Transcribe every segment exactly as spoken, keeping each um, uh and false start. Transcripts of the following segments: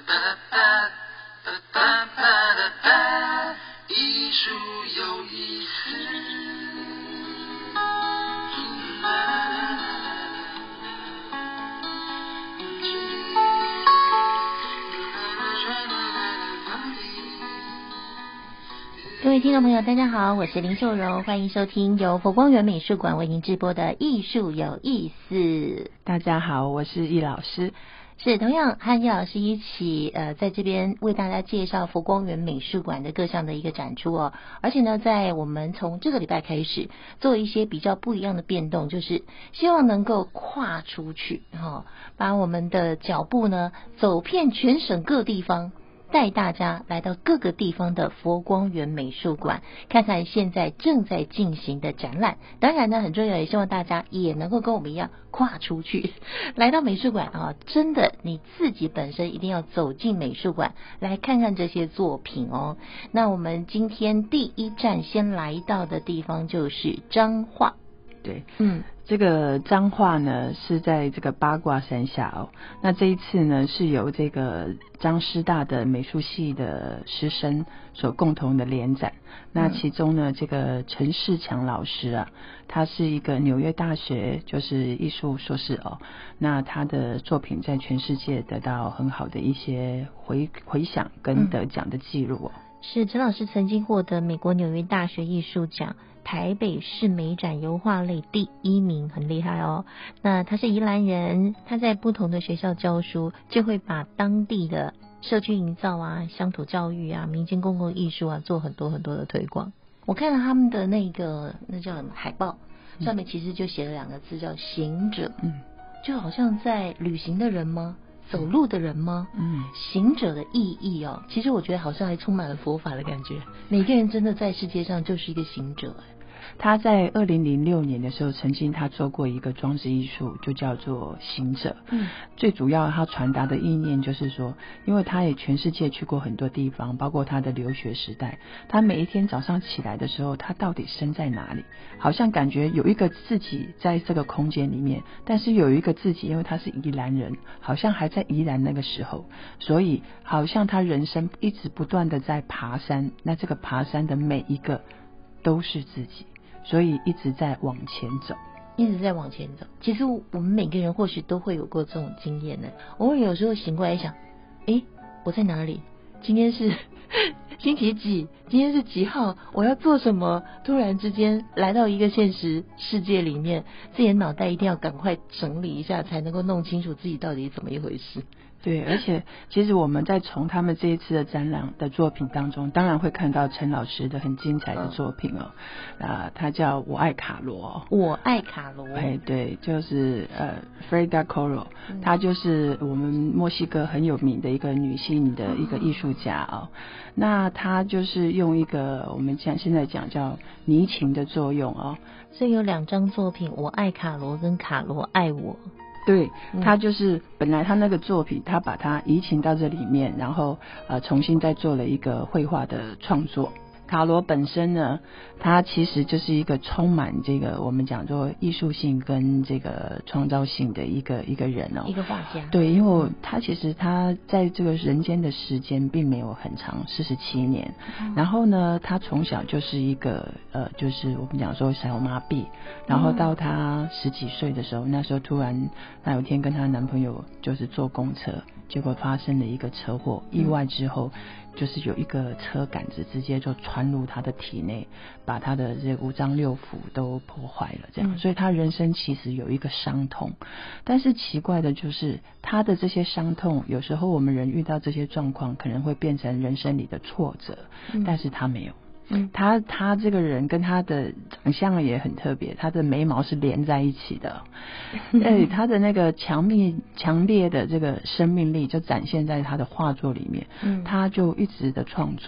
艺术有意思。 各位听众朋友大家好，我是林秀柔，欢迎收听由佛光园美术馆为您直播的艺术有意思。 大家好，我是易老师。 是同样和易老师一起呃，在这边为大家介绍佛光园美术馆的各项的一个展出哦。而且呢，在我们从这个礼拜开始做一些比较不一样的变动，就是希望能够跨出去哈、哦，把我们的脚步呢走遍全省各地方，带大家来到各个地方的佛光园美术馆，看看现在正在进行的展览。当然呢，很重要，也希望大家也能够跟我们一样跨出去，来到美术馆啊！真的，你自己本身一定要走进美术馆，来看看这些作品哦。那我们今天第一站先来到的地方就是彰化。 对， 嗯。 这个彰化呢是在这个八卦山下哦，那这一次呢是由这个彰师大的美术系的师生所共同的联展。那其中呢，这个陈世强老师啊，他是一个纽约大学就是艺术硕士哦，那他的作品在全世界得到很好的一些回回响跟得奖的记录哦。 是陈老师曾经获得美国纽约大学艺术奖台北市美展油画类第一名，很厉害哦。那他是宜兰人，他在不同的学校教书，就会把当地的社区营造啊、乡土教育啊、民间公共艺术啊做很多很多的推广。我看了他们的那个那叫什么海报，上面其实就写了两个字叫行者，嗯，就好像在旅行的人吗？走路的人吗？嗯，行者的意义哦，其实我觉得好像还充满了佛法的感觉。每个人真的在世界上就是一个行者。 他在二零零六年的时候，曾经他做过一个装置艺术，就叫做行者。嗯，最主要他传达的意念就是说，因为他也全世界去过很多地方，包括他的留学时代，他每一天早上起来的时候，他到底身在哪里？好像感觉有一个自己在这个空间里面，但是有一个自己，因为他是宜兰人，好像还在宜兰那个时候，所以好像他人生一直不断的在爬山，那这个爬山的每一个都是自己。所以一直在往前走， 一直在往前走。其实我们每个人或许都会有过这种经验的。偶尔有时候醒过来想，诶，我在哪里？今天是星期几？今天是几号？我要做什么？突然之间来到一个现实世界里面，自己的脑袋一定要赶快整理一下，才能够弄清楚自己到底怎么一回事。 对，而且其实我们在从他们这一次的展览的作品当中，当然会看到陈老师的很精彩的作品哦。啊、呃，他叫我爱卡罗， 我爱卡罗。 哎，对，就是呃 Frida Kahlo， 她就是我们墨西哥很有名的一个女性的一个艺术家哦。那她就是用一个我们讲现在讲叫泥情的作用哦。 所以有两张作品，我爱卡罗跟卡罗爱我。 对，他就是本来他那个作品，他把它移情到这里面，然后呃重新再做了一个绘画的创作。卡罗本身呢，他其实就是一个充满这个我们讲做艺术性跟这个创造性的一个一个人哦， 一个画家。 对，因为他其实他在这个人间的时间并没有很长，四十七年。嗯、然后呢，他从小就是一个呃，就是我们讲说小麻痹，然后到他十几岁的时候，那时候突然那有一天跟她男朋友就是坐公车，结果发生了一个车祸，意外之后。嗯就是有一个车杆子直接就穿入他的体内，把他的这五脏六腑都破坏了这样、嗯、所以他人生其实有一个伤痛，但是奇怪的就是他的这些伤痛，有时候我们人遇到这些状况可能会变成人生里的挫折、嗯、但是他没有。嗯，他他这个人跟他的长相也很特别，他的眉毛是连在一起的，哎，他的那个强烈强烈的这个生命力就展现在他的画作里面，嗯，他就一直的创作，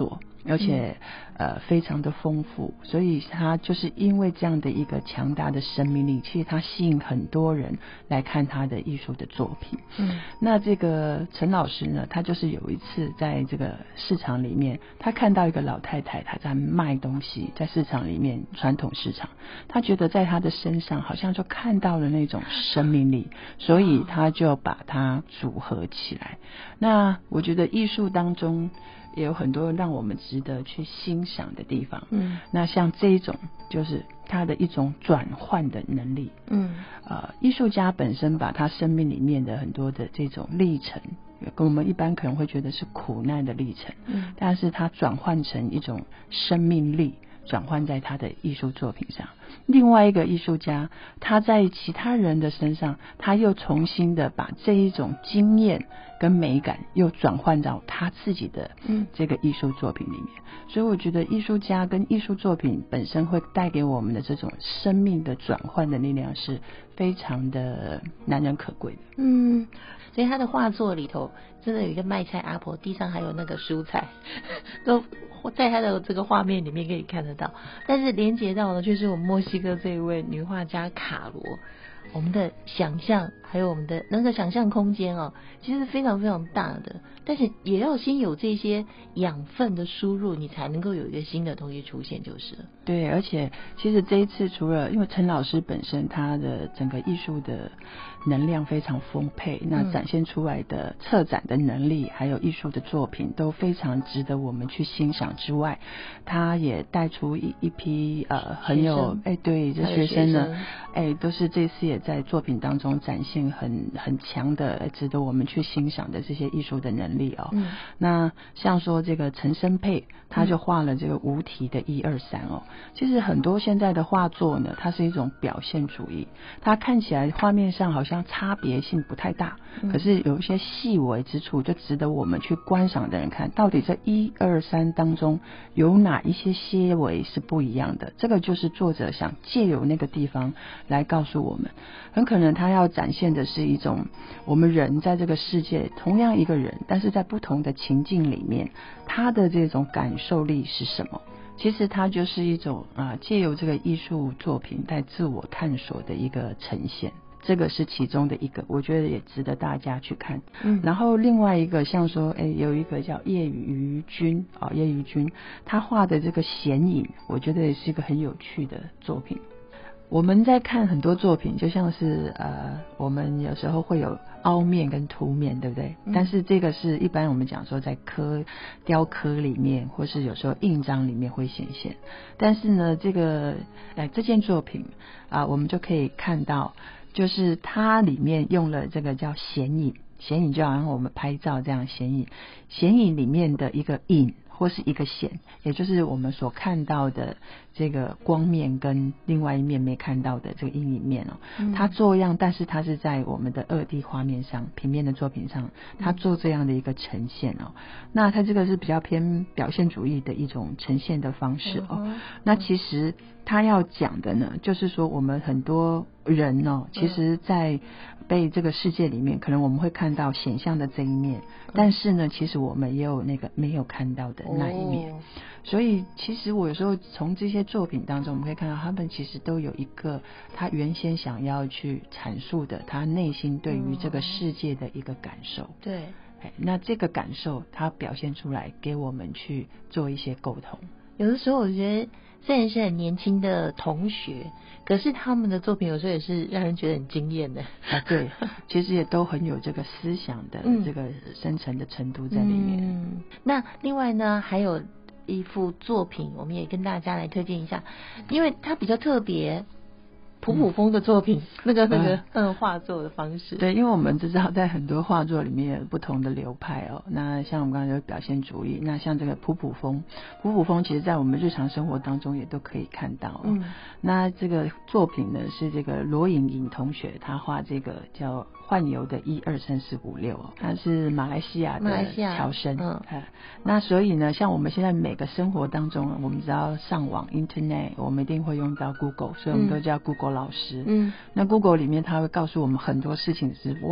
而且、嗯、呃非常的丰富，所以他就是因为这样的一个强大的生命力，其实他吸引很多人来看他的艺术的作品。嗯，那这个陈老师呢，他就是有一次在这个市场里面，他看到一个老太太，她在卖东西，在市场里面传统市场，他觉得在她的身上好像就看到了那种生命力，所以他就把它组合起来。那我觉得艺术当中也有很多让我们值得去欣赏的地方。嗯，那像这一种就是它的一种转换的能力。嗯，呃，艺术家本身把他生命里面的很多的这种历程，跟我们一般可能会觉得是苦难的历程，嗯，但是他转换成一种生命力，转换在他的艺术作品上。另外一个艺术家，他在其他人的身上，他又重新的把这一种经验跟美感又转换到他自己的这个艺术作品里面。所以我觉得艺术家跟艺术作品本身会带给我们的这种生命的转换的力量是非常的难能可贵的。 嗯，所以他的画作里头真的有一个卖菜阿婆，地上还有那个蔬菜都在他的这个画面里面可以看得到，但是连接到的却是我们墨西哥这一位女画家卡罗。我们的想象还有我们的那个想象空间哦，其实非常非常大的，但是也要先有这些养分的输入，你才能够有一个新的东西出现就是了。 对，而且其实这一次除了因为陈老师本身他的整个艺术的能量非常丰沛，那展现出来的策展的能力还有艺术的作品都非常值得我们去欣赏之外，他也带出一一批呃很有哎对这学生呢哎都是这次也在作品当中展现很很强的值得我们去欣赏的这些艺术的能力哦。嗯，那像说这个陈升佩，他就画了这个无题的一二三哦。其实很多现在的画作呢，它是一种表现主义，它看起来画面上好像差别性不太大，可是有一些细微之处就值得我们去观赏的人看，到底这一二三当中有哪一些些微是不一样的。这个就是作者想借由那个地方来告诉我们，很可能他要展现的是一种我们人在这个世界同样一个人，但是在不同的情境里面他的这种感受力是什么。其实它就是一种啊，借由这个艺术作品在自我探索的一个呈现，这个是其中的一个，我觉得也值得大家去看。嗯，然后另外一个像说，哎，有一个叫叶于君啊，叶于君他画的这个显影，我觉得也是一个很有趣的作品。我们在看很多作品，就像是呃，我们有时候会有凹面跟凸面，对不对？嗯、但是这个是一般我们讲说在刻雕刻里面，或是有时候印章里面会显现。但是呢，这个呃这件作品啊、呃，我们就可以看到，就是它里面用了这个叫显影，显影就好像我们拍照这样显影，显影里面的一个影。或是一个显，也就是我们所看到的这个光面跟另外一面没看到的这个阴影面哦，嗯、它做样，但是它是在我们的二 D 画面上、平面的作品上，它做这样的一个呈现哦。那它这个是比较偏表现主义的一种呈现的方式哦。嗯、那其实他要讲的呢，就是说我们很多人哦，其实在被这个世界里面，可能我们会看到显象的这一面，但是呢，其实我们也有那个没有看到的那一面。哦、所以其实我有时候从这些作品当中，我们可以看到他们其实都有一个他原先想要去阐述的，他内心对于这个世界的一个感受。嗯、对，那这个感受他表现出来给我们去做一些沟通。 有的时候我觉得虽然是很年轻的同学，可是他们的作品有时候也是让人觉得很惊艳的啊。对，其实也都很有这个思想的这个深层的程度在里面。 嗯，那另外呢，还有一幅作品，我们也跟大家来推荐一下，因为它比较特别。普普风的作品，嗯、那个那个嗯画作的方式， 对，因为我们知道在很多画作里面有不同的流派哦。那像我们刚才有表现主义，那像这个普普风，普普风其实在我们日常生活当中也都可以看到、哦。嗯，那这个作品呢是这个罗颖颖同学他画这个叫幻游的一二三四五六哦，他是马来西亚的侨生。嗯，那所以呢，像我们现在每个生活当中，我们只要上网 Internet， 我们一定会用到 Google， 所以我们都叫 Google。老师，嗯，那 Google 里面它会告诉我们很多事情之外，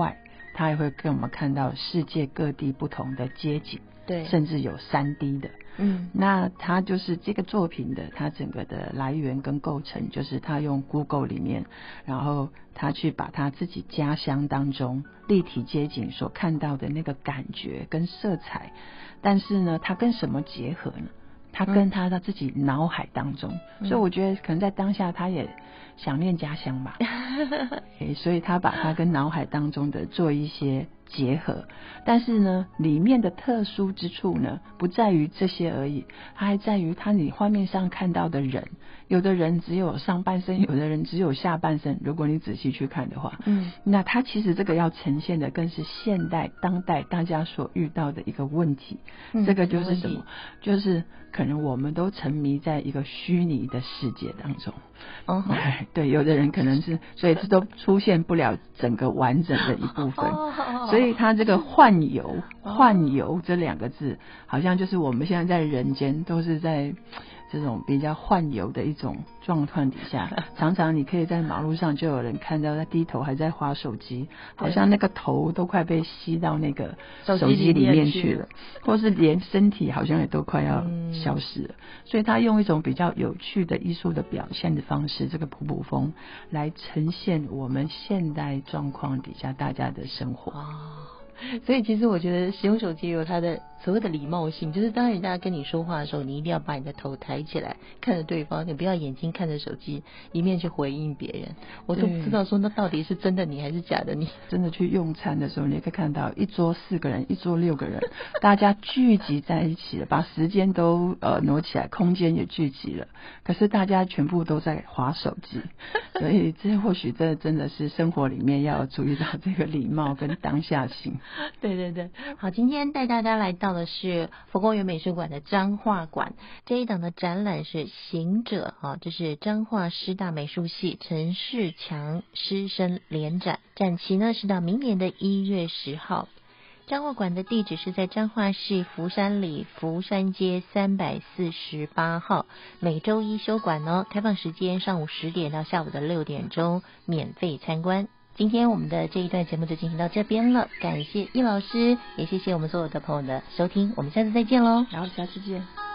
他也会跟我们看到世界各地不同的街景， 对， 甚至有 三 D 的。 嗯， 那他就是这个作品的，他整个的来源跟构成，就是他用 Google 里面，然后他去把他自己家乡当中立体街景所看到的那个感觉跟色彩，但是呢，他跟什么结合呢？他跟他的自己脑海当中，嗯、所以我觉得可能在当下他也想念家乡吧，欸、所以他把他跟脑海当中的做一些结合，但是呢，里面的特殊之处呢，不在于这些而已，它还在于他你画面上看到的人，有的人只有上半身，有的人只有下半身。如果你仔细去看的话，嗯，那他其实这个要呈现的更是现代当代大家所遇到的一个问题。嗯、这个就是什么？就是可能我们都沉迷在一个虚拟的世界当中。哦，对，有的人可能是，所以这都出现不了整个完整的一部分。所以他这个幻游，幻游这两个字，好像就是我们现在在人间都是在这种比较幻游的一种状况底下，常常你可以在马路上就有人看到他低头还在滑手机，好像那个头都快被吸到那个手机里面去了，或是连身体好像也都快要消失了。所以他用一种比较有趣的艺术的表现的方式，这个普普风来呈现我们现代状况底下大家的生活。 所以其实我觉得使用手机有它的所谓的礼貌性，就是当人家跟你说话的时候，你一定要把你的头抬起来看着对方，你不要眼睛看着手机一面去回应别人。我都不知道说那到底是真的你还是假的你。 真的去用餐的时候，你可以看到一桌四个人，一桌六个人，大家聚集在一起了，把时间都呃挪起来，空间也聚集了，可是大家全部都在滑手机。所以这或许这真的是生活里面要注意到这个礼貌跟当下性。 对对对，好，今天带大家来到的是佛光园美术馆的彰化馆，这一档的展览是行者啊，这是彰化师大美术系陈世强师生联展，展期呢是到明年的一月十号。彰化馆的地址是在彰化市福山里福山街三百四十八号，每周一休馆哦，开放时间上午十点到下午的六点钟，免费参观。今天我们的这一段节目就进行到这边了，感谢易老师，也谢谢我们所有的朋友的收听，我们下次再见喽， 然后下次见。